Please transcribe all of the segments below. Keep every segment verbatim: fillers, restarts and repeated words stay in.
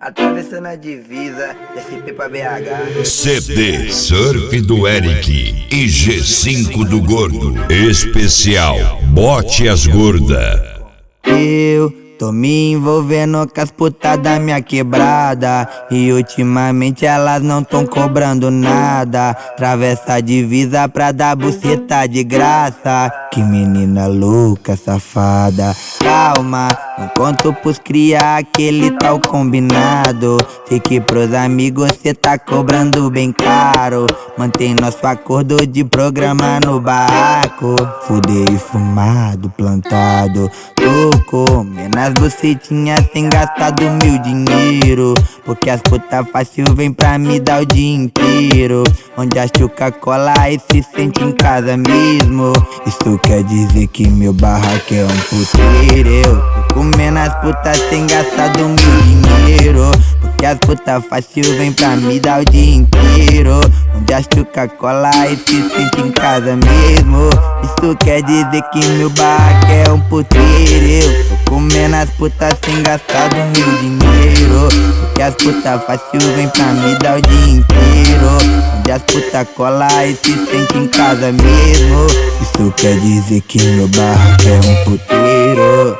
atravessando a divisa, S P pra B H. C D Surf do Eric e G cinco do Gordo. Especial Bote as Gorda. Eu tô me envolvendo com as putas da minha quebrada, e ultimamente elas não tão cobrando nada. Atravessa a divisa pra dar buceta de graça. Que menina louca, safada. Calma, não conto pros cria aquele tal combinado. Sei que pros amigos cê tá cobrando bem caro. Mantém nosso acordo de programa no barraco. Fudei fumado, plantado. Tô comendo as bucetinhas sem gastar do meu dinheiro, porque as putas fácil vem pra me dar o dia inteiro. Onde a chuca cola e se sente em casa mesmo. Isso quer dizer que meu barraco é um puteiro. Eu tô comendo as putas sem gastar do meu dinheiro, porque as putas fácil vem pra me dar o dia inteiro. Onde a chuca cola e se sente em casa mesmo. Isso quer dizer que meu barraco é um puteiro. Eu tô comendo as putas sem gastar do meu dinheiro, porque as putas fácil vem pra me dar o dia inteiro. Onde as putas cola e se sente em casa mesmo. Isso quer dizer que meu barraco é um puteiro.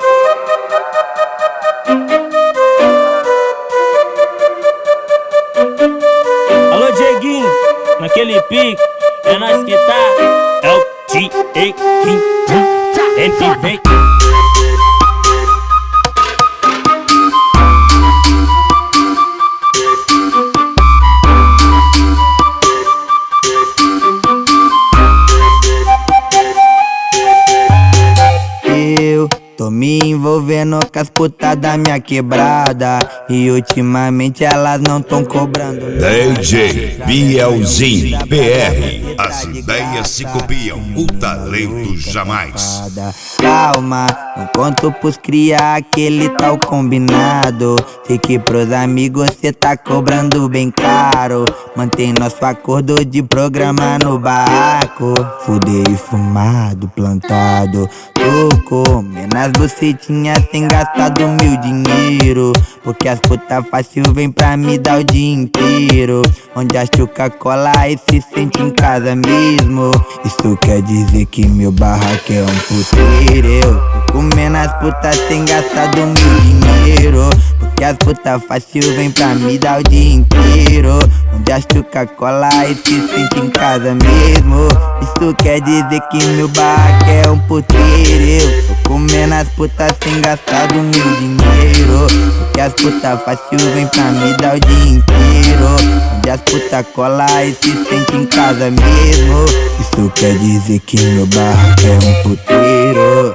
Alô Dieguinho, naquele pique, é nós que tá. É o Dieguinho, ele vem. Tô me envolvendo com as putas da minha quebrada, e ultimamente elas não tão cobrando nada. D J Bielzinho P R. As ideias se copiam, o talento jamais. Calma, não conto pros cria aquele tal combinado. Sei que pros amigos cê tá cobrando bem caro. Mantém nosso acordo de programa no barraco. Fudei fumado, plantado. Tô comendo as bucetinhas sem gastar do meu dinheiro, porque as putas fácil vem pra me dar o dia inteiro. Onde a chuca cola e se sente em casa mesmo. Isso quer dizer que meu barraco é um puteiro. Eu tô comendo as putas sem gastar do meu dinheiro, porque as putas fácil vem pra me dar o dia inteiro. Onde a chuca cola e se sente em casa mesmo. Isso quer dizer que meu barraco é um puteiro. Eu tô comendo as putas sem gastar do meu dinheiro, porque as putas fácil vem pra me dar o dia inteiro. Onde as putas cola e se sente em casa mesmo. Isso quer dizer que meu barraco é um puteiro.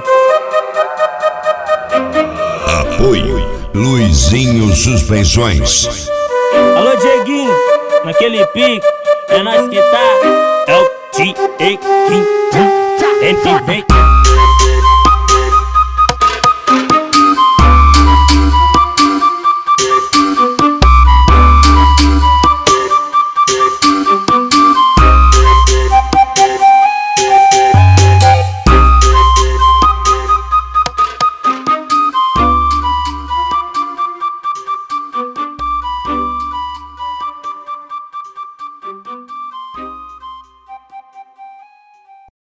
Apoio Luizinho Suspensões. Alô Dieguinho, naquele pique, é nós que tá. É o Dieguinho, ele vem.